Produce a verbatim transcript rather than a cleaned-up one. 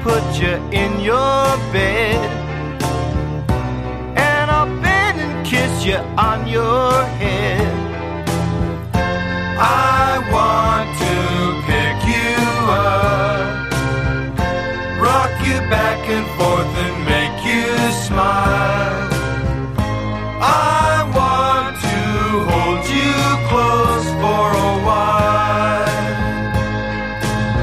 put you in your bed, and I'll bend and kiss you on your head.